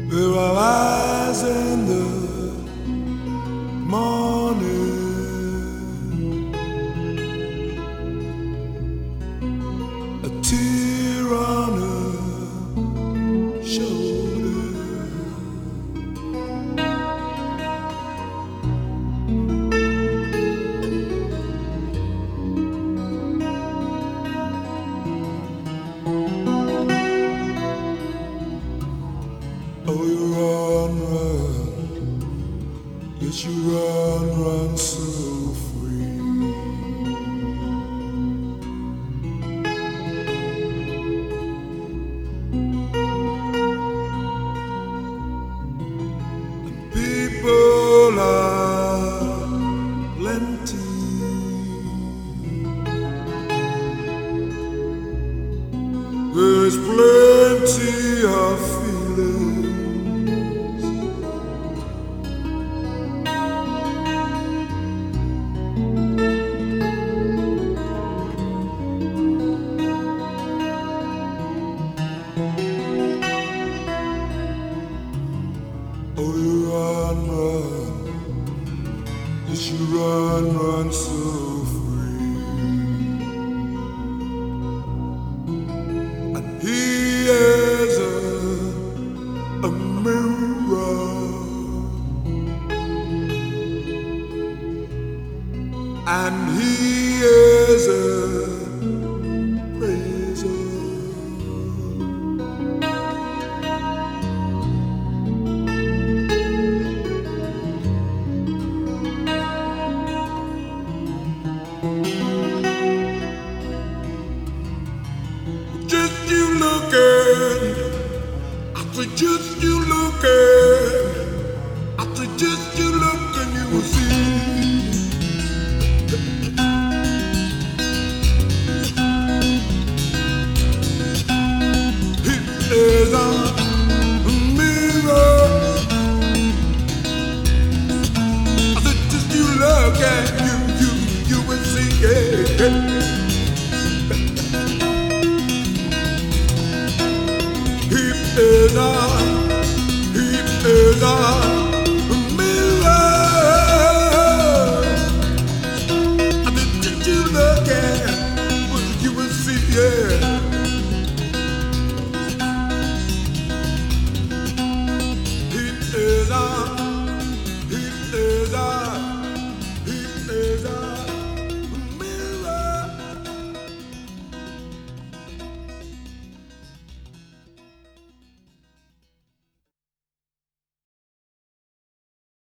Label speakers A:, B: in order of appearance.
A: There are eyes in the morning, a tear on her shoulder. Oh, you run, run, yes, you run, run so free. And people are plenty. There's plenty of feeling. Oh, you run, run, yes, you run, run so free. And he is a mirror, and he is a razor. Just you looking, I said just you looking, I said just you looking, you will see. It is a mirror. I said just you look at you will see. He is a